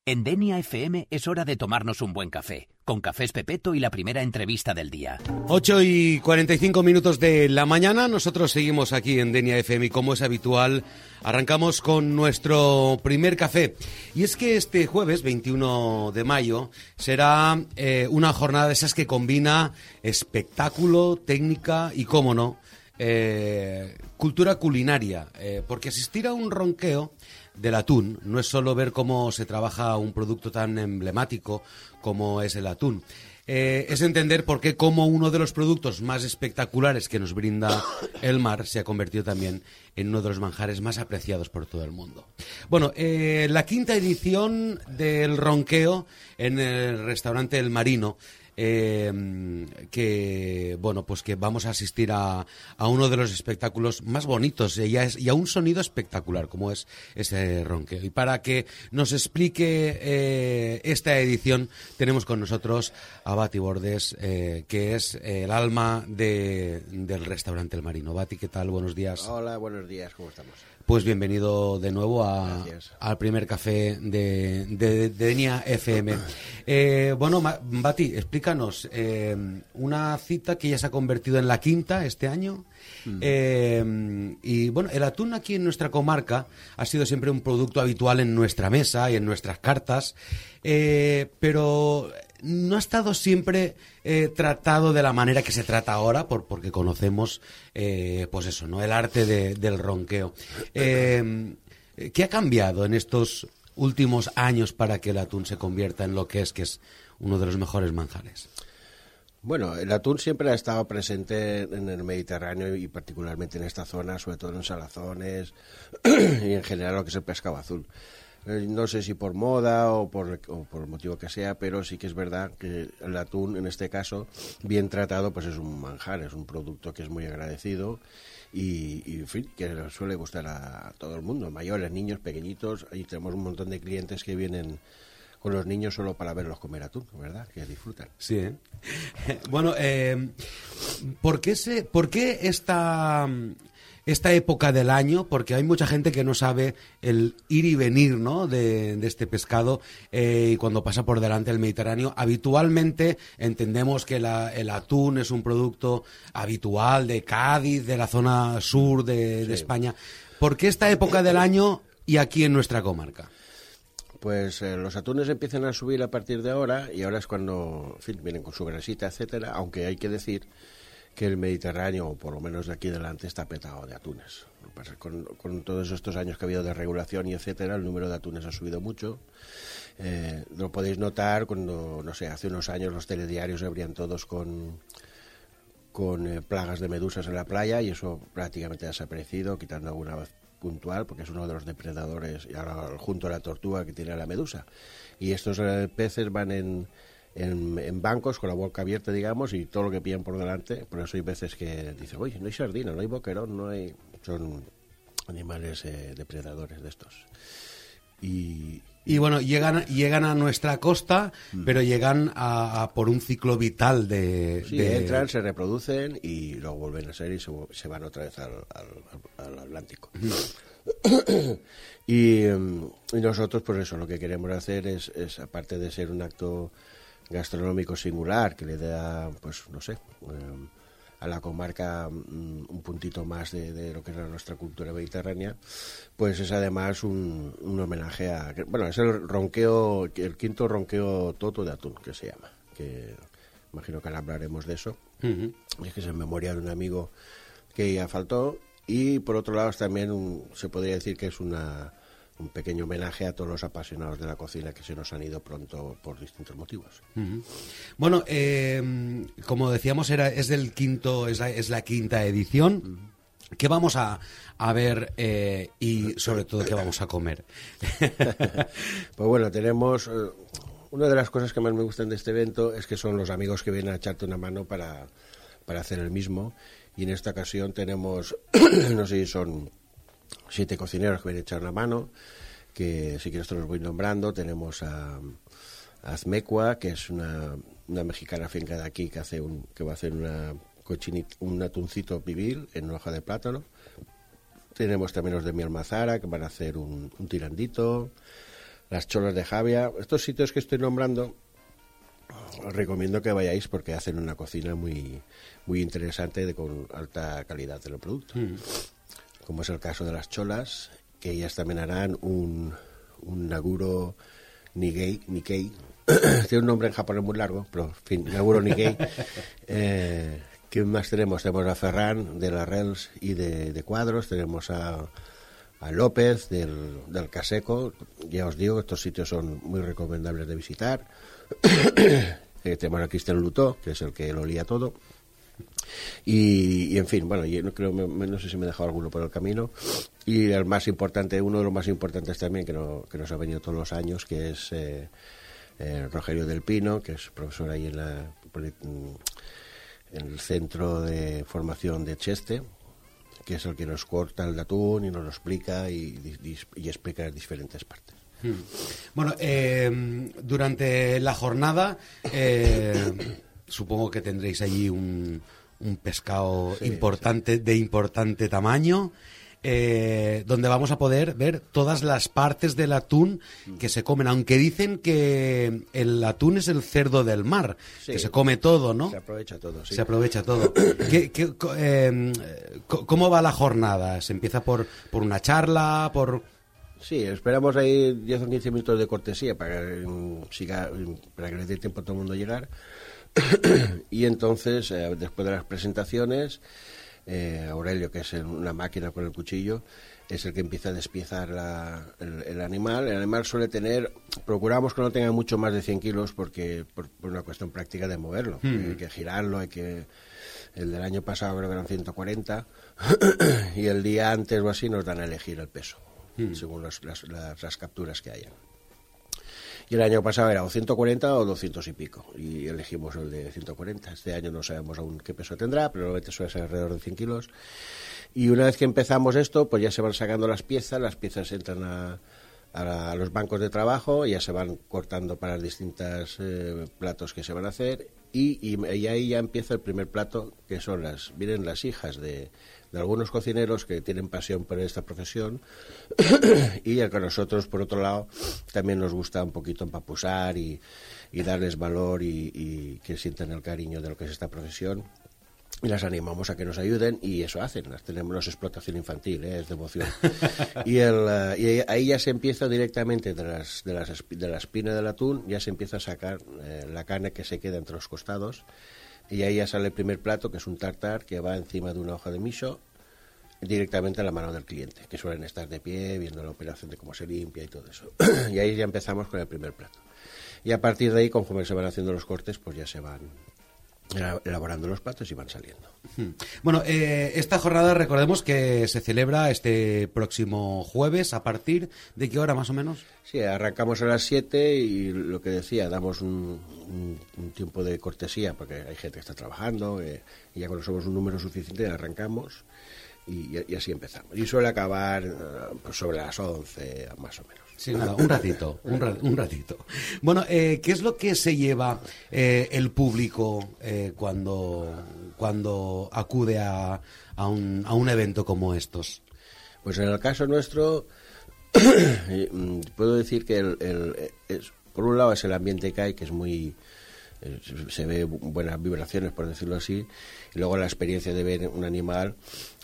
En Denia FM es hora de tomarnos un buen café, con Cafés Pepeto y la primera entrevista del día. 8:45 de la mañana, nosotros seguimos aquí en Denia FM y como es habitual, arrancamos con nuestro primer café. Y es que este jueves, 21 de mayo, será una jornada de esas que combina espectáculo, técnica y, cómo no, cultura culinaria, porque asistir a un ronqueo del atún no es solo ver cómo se trabaja un producto tan emblemático como es el atún. Es entender por qué como uno de los productos más espectaculares que nos brinda el mar se ha convertido también en uno de los manjares más apreciados por todo el mundo. Bueno, la quinta edición del ronqueo en el restaurante El Marino, que vamos a asistir a uno de los espectáculos más bonitos y a un sonido espectacular como es ese ronqueo. Y para que nos explique esta edición tenemos con nosotros a Bati Bordes, que es el alma del restaurante El Marino. Bati, ¿qué tal? Buenos días. Hola, buenos días, ¿cómo estamos? Pues bienvenido de nuevo al primer café de Denia FM. Bati, explícanos, una cita que ya se ha convertido en la quinta este año. El atún aquí en nuestra comarca ha sido siempre un producto habitual en nuestra mesa y en nuestras cartas, pero no ha estado siempre tratado de la manera que se trata ahora, porque conocemos, el arte del ronqueo. ¿Qué ha cambiado en estos últimos años para que el atún se convierta en lo que es uno de los mejores manjares? Bueno, el atún siempre ha estado presente en el Mediterráneo y particularmente en esta zona, sobre todo en salazones y en general lo que es el pescado azul. No sé si por moda o por el motivo que sea, pero sí que es verdad que el atún, en este caso, bien tratado, pues es un manjar, es un producto que es muy agradecido y en fin, que suele gustar a todo el mundo, mayores, niños, pequeñitos. Ahí tenemos un montón de clientes que vienen con los niños solo para verlos comer atún, ¿verdad? Que disfrutan. Sí, ¿eh? Bueno, ¿por qué esta época del año? Porque hay mucha gente que no sabe el ir y venir, ¿no?, de este pescado, y cuando pasa por delante el Mediterráneo. Habitualmente entendemos que el atún es un producto habitual de Cádiz, de la zona sur de España. ¿Por qué esta época del año y aquí en nuestra comarca? Pues los atunes empiezan a subir a partir de ahora y ahora es cuando, en fin, vienen con su grasita, etcétera, aunque hay que decir que el Mediterráneo, o por lo menos de aquí delante, está petado de atunes. Con todos estos años que ha habido de regulación y etcétera, el número de atunes ha subido mucho. Lo podéis notar cuando, no sé, hace unos años los telediarios se abrían todos con plagas de medusas en la playa y eso prácticamente ha desaparecido, quitando alguna vez puntual, porque es uno de los depredadores, y ahora junto a la tortuga que tiene la medusa. Y estos peces van en bancos con la boca abierta, digamos, y todo lo que pillan por delante. Por eso hay veces que dicen, oye, no hay sardina, no hay boquerón, no hay... Son animales depredadores de estos. Y bueno, llegan a nuestra costa, pero llegan a por un ciclo vital Sí, entran, se reproducen y luego vuelven a ser y se van otra vez al Atlántico. Y nosotros, pues eso, lo que queremos hacer es, aparte de ser un acto gastronómico singular, que le da, pues no sé, a la comarca un puntito más de lo que es nuestra cultura mediterránea, pues es además un homenaje a... Bueno, es el quinto ronqueo toto de atún, que se llama, que imagino que hablaremos de eso. Y es que es en memoria de un amigo que ya faltó, y por otro lado también se podría decir que es un pequeño homenaje a todos los apasionados de la cocina que se nos han ido pronto por distintos motivos. Bueno, como decíamos, es la quinta edición. ¿Qué vamos a ver y sobre todo qué vamos a comer? Pues bueno, tenemos... una de las cosas que más me gustan de este evento es que son los amigos que vienen a echarte una mano para hacer el mismo. Y en esta ocasión tenemos, no sé si son 7 cocineros que vienen a echar una mano, que si quieres te los voy nombrando. Tenemos a Azmecua, que es una mexicana finca de aquí que va a hacer un atuncito pibil en una hoja de plátano. Tenemos también los de Miel Mazara, que van a hacer un tirandito. las cholas de Javia. Estos sitios que estoy nombrando os recomiendo que vayáis porque hacen una cocina muy interesante con alta calidad de los productos. Como es el caso de las cholas, que ellas también harán un Naguro Nikkei. Tiene un nombre en japonés muy largo, pero en fin, Naguro Nikkei. ¿Qué más tenemos? Tenemos a Ferran de la Rels y de Cuadros, tenemos a López del Caseco. Ya os digo que estos sitios son muy recomendables de visitar. Tenemos a Cristian Lutó, que es el que lo lía todo. Y en fin, bueno, yo no sé si me he dejado alguno por el camino. Y el más importante, uno de los más importantes también, que nos ha venido todos los años, que es Rogerio del Pino, que es profesor ahí en el centro de formación de Cheste, que es el que nos corta el atún y nos lo explica y explica las diferentes partes. Bueno, durante la jornada supongo que tendréis allí un pescado importante, de importante tamaño, donde vamos a poder ver todas las partes del atún que se comen, aunque dicen que el atún es el cerdo del mar, que se come todo, ¿no? Se aprovecha todo, sí. Se aprovecha todo. ¿Cómo va la jornada? ¿Se empieza por una charla, Sí, esperamos ahí 10 o 15 minutos de cortesía para que le dé tiempo a todo el mundo a llegar. Y entonces, después de las presentaciones, Aurelio, que es una máquina con el cuchillo, es el que empieza a despiezar el animal. El animal suele procuramos que no tenga mucho más de 100 kilos porque por una cuestión práctica de moverlo. Hay que girarlo, el del año pasado creo que eran 140 y el día antes o así nos dan a elegir el peso, según las capturas que hayan. Y el año pasado era o 140 o 200 y pico, y elegimos el de 140. Este año no sabemos aún qué peso tendrá, pero normalmente suele ser alrededor de 100 kilos. Y una vez que empezamos esto, pues ya se van sacando las piezas entran a los bancos de trabajo, ya se van cortando para los distintos platos que se van a hacer, y ahí ya empieza el primer plato, que vienen las hijas de algunos cocineros que tienen pasión por esta profesión y a nosotros, por otro lado, también nos gusta un poquito empapusar y darles valor y que sientan el cariño de lo que es esta profesión. Y las animamos a que nos ayuden, y eso hacen. Tenemos explotación infantil, es devoción. Y ahí ya se empieza directamente de la espina del atún, ya se empieza a sacar la carne que se queda entre los costados, y ahí ya sale el primer plato, que es un tartar que va encima de una hoja de miso, directamente a la mano del cliente, que suelen estar de pie viendo la operación de cómo se limpia y todo eso. Y ahí ya empezamos con el primer plato. Y a partir de ahí, conforme se van haciendo los cortes, pues ya se van elaborando los platos y van saliendo. Bueno, esta jornada, recordemos que se celebra este próximo jueves. ¿A partir de qué hora más o menos? Sí, arrancamos a las 7 y lo que decía, damos un tiempo de cortesía porque hay gente que está trabajando, y ya cuando somos un número suficiente arrancamos y así empezamos. Y suele acabar pues sobre las 11 más o menos. Sí, nada, un ratito. Bueno, ¿qué es lo que se lleva el público cuando acude a un evento como estos? Pues en el caso nuestro, puedo decir que por un lado es el ambiente que hay, que es muy... se ve buenas vibraciones, por decirlo así, y luego la experiencia de ver un animal...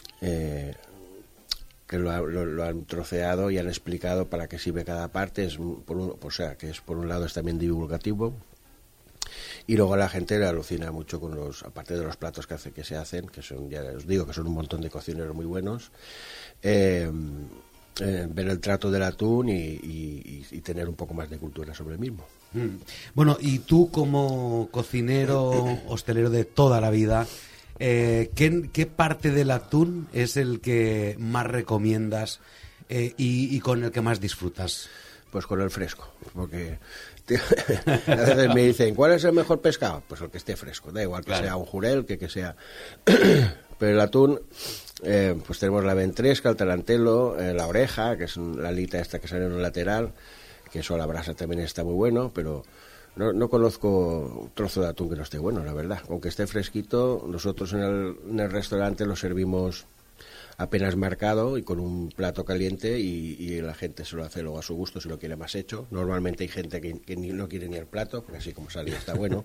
que lo han troceado y han explicado para qué sirve cada parte, que es por un lado es también divulgativo, y luego la gente le alucina mucho con aparte de los platos que se hacen, que son, ya os digo, que son un montón de cocineros muy buenos, ver el trato del atún y tener un poco más de cultura sobre el mismo. Bueno, y tú como cocinero hostelero de toda la vida, ¿qué parte del atún es el que más recomiendas y con el que más disfrutas? Pues con el fresco, porque a veces me dicen, ¿cuál es el mejor pescado? Pues el que esté fresco, da igual que sea un jurel, que sea... Pero el atún, pues tenemos la ventresca, el tarantelo, la oreja, que es la alita esta que sale en un lateral, que eso a la brasa también está muy bueno, pero... No conozco un trozo de atún que no esté bueno, la verdad. Aunque esté fresquito, nosotros en el restaurante lo servimos apenas marcado y con un plato caliente y la gente se lo hace luego a su gusto si lo quiere más hecho. Normalmente hay gente que no quiere ni el plato, porque así como sale está bueno.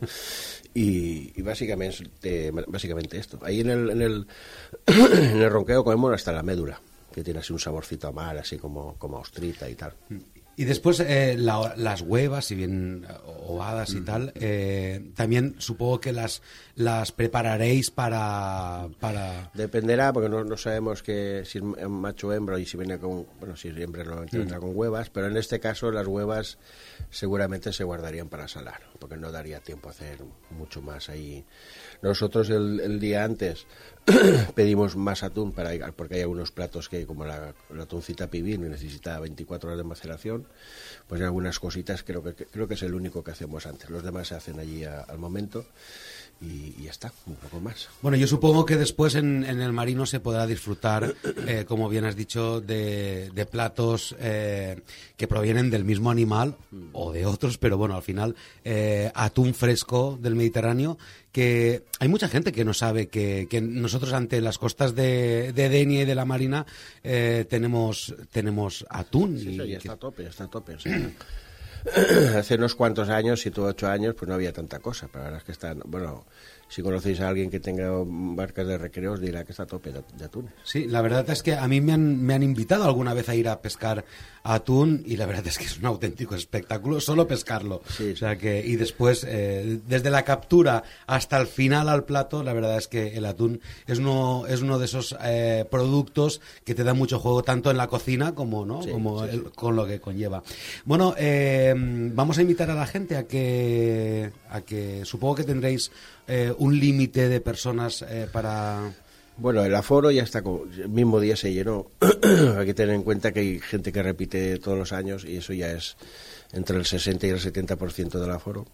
Y básicamente esto. Ahí en el ronqueo comemos hasta la médula, que tiene así un saborcito a mar, así como ostrita y tal. Y después las huevas, si bien ovadas y tal, también supongo que las prepararéis para... Dependerá, porque no sabemos que si es macho o hembra y si viene con... Bueno, si es hembra normalmente vendrá con huevas, pero en este caso las huevas seguramente se guardarían para salar, porque no daría tiempo a hacer mucho más ahí. Nosotros el día antes pedimos más atún porque hay algunos platos que, como la atuncita pibil, necesita 24 horas de maceración, pues hay algunas cositas, creo que es el único que hacemos antes. Los demás se hacen allí al momento y ya está, un poco más. Bueno, yo supongo que después en el marino se podrá disfrutar, como bien has dicho, de platos que provienen del mismo animal o de otros, pero bueno, al final atún fresco del Mediterráneo, que hay mucha gente que no sabe que nosotros ante las costas de Denia y de la Marina tenemos atún. Sí, ya está a tope. O sea, hace unos cuantos años, 7 u 8 años, pues no había tanta cosa, pero ahora es que están, bueno, si conocéis a alguien que tenga barcas de recreos dirá que está a tope de atunes. Sí, la verdad es que a mí me han invitado alguna vez a ir a pescar atún y la verdad es que es un auténtico espectáculo solo pescarlo. Sí. O sea que, y después, desde la captura hasta el final al plato, la verdad es que el atún es uno de esos productos que te da mucho juego tanto en la cocina como, ¿no? Sí, con lo que conlleva. Bueno, vamos a invitar a la gente a que supongo que tendréis un límite de personas para... Bueno, el aforo ya está, el mismo día se llenó. Hay que tener en cuenta que hay gente que repite todos los años y eso ya es entre el 60 y el 70% del aforo.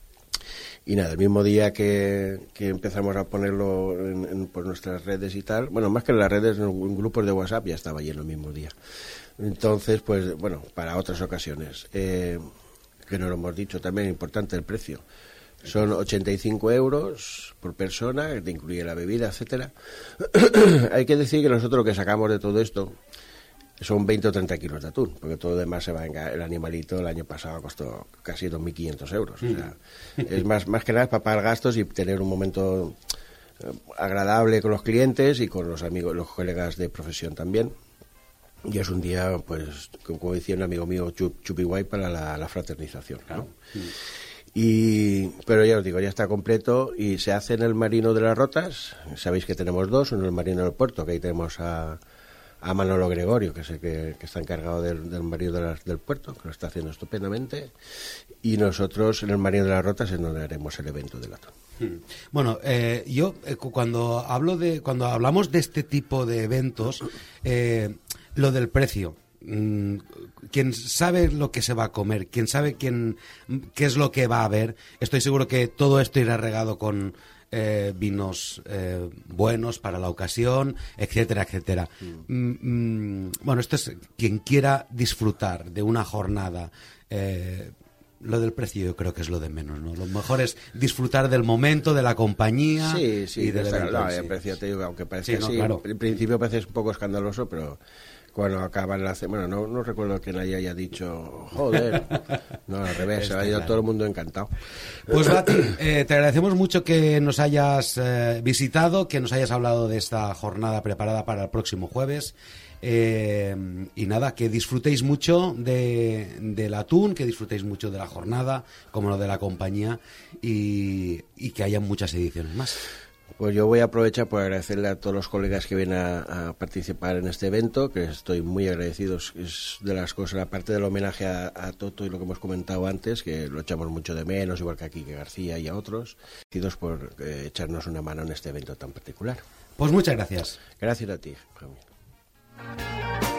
Y nada, el mismo día que empezamos a ponerlo en por nuestras redes y tal, bueno, más que en las redes, en grupos de WhatsApp ya estaba lleno el mismo día. Entonces, pues bueno, para otras ocasiones, que no lo hemos dicho, también importante el precio. Son 85 euros por persona, que te incluye la bebida, etcétera. Hay que decir que nosotros lo que sacamos de todo esto son 20 o 30 kilos de atún, porque todo lo demás se va el animalito el año pasado costó casi 2.500 euros. O sea, es más que nada para pagar gastos y tener un momento agradable con los clientes y con los amigos, los colegas de profesión también. Y es un día, pues, como decía un amigo mío, chupi guay para la fraternización, ¿no? Pero ya os digo, ya está completo y se hace en el Marino de las Rotas. Sabéis que tenemos dos, uno en el Marino del Puerto, que ahí tenemos a Manolo Gregorio, que es el que está encargado del Marino del Puerto, que lo está haciendo estupendamente, y nosotros en el Marino de las Rotas es donde haremos el evento del atún. Bueno, yo cuando hablamos de este tipo de eventos, lo del precio. Quien sabe lo que se va a comer, quien sabe qué es lo que va a haber, estoy seguro que todo esto irá regado con vinos buenos para la ocasión, etcétera, etcétera. Bueno, esto es quien quiera disfrutar de una jornada. Lo del precio yo creo que es lo de menos, ¿no? Lo mejor es disfrutar del momento, de la compañía. Sí, y del evento. No, el precio, te digo, aunque parece así, claro. En principio parece un poco escandaloso, pero cuando acaban la bueno, no recuerdo que nadie haya dicho, joder, no, al revés, se ha ido todo el mundo encantado. Pues Bati, te agradecemos mucho que nos hayas visitado, que nos hayas hablado de esta jornada preparada para el próximo jueves. Y nada, que disfrutéis mucho del atún, que disfrutéis mucho de la jornada, como lo de la compañía, y que haya muchas ediciones más. Pues yo voy a aprovechar por agradecerle a todos los colegas que vienen a participar en este evento, que estoy muy agradecido. Es de las cosas, aparte del homenaje a Toto y lo que hemos comentado antes, que lo echamos mucho de menos, igual que a Quique García y a otros, agradecidos por echarnos una mano en este evento tan particular. Pues muchas gracias. Gracias a ti, Javier.